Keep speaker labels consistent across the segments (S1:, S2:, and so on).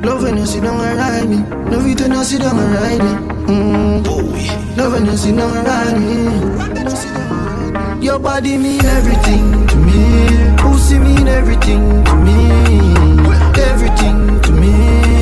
S1: Love when you sit down and ride me. Love it when you sit down and ride me. Love when you sit down and ride me. Your body mean everything to me. Pussy mean everything to me. Everything to me.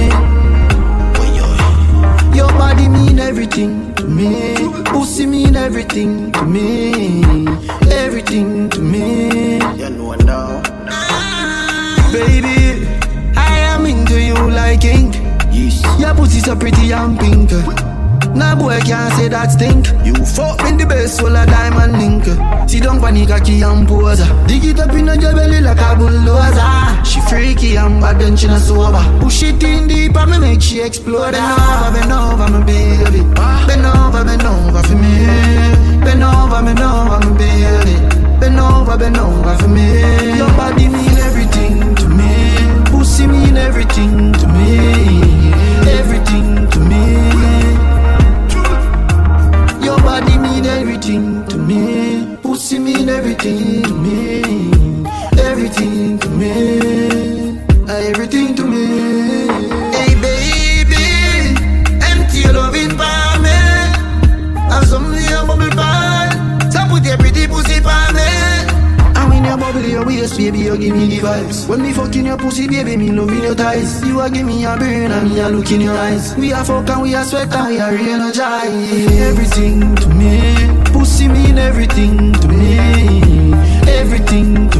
S1: Your body mean everything to me. Pussy mean everything to me. Everything to me. You know now. Baby, I am into you like ink. Yes. Your pussy so pretty and pink. Nah boy can't say that stink. You fuck me the best full of diamond link. Sit down panic a key and pose. Dig it up in your belly like a bulldozer. She freaky and bad then she not sober. Push it in deep and me make she explode. Bend over my baby. Bend over for me. Bend over my baby. Bend over for me. Your body mean everything to me. Pussy mean everything to me. Everything to me. Your body mean everything to me. Pussy mean everything to me. Everything to me. Everything to me. Hey baby, empty your loving for me. Have some of your bubble pie. So put your pretty pussy for me. And when you bubble your waist, baby, you give me the vibes. When me fucking your pussy, baby, me loving your thighs. You a give me a burn and me a look in your eyes. We a fuck and we a sweat and we a re-energize. Everything to me. Pussy mean everything to me. Everything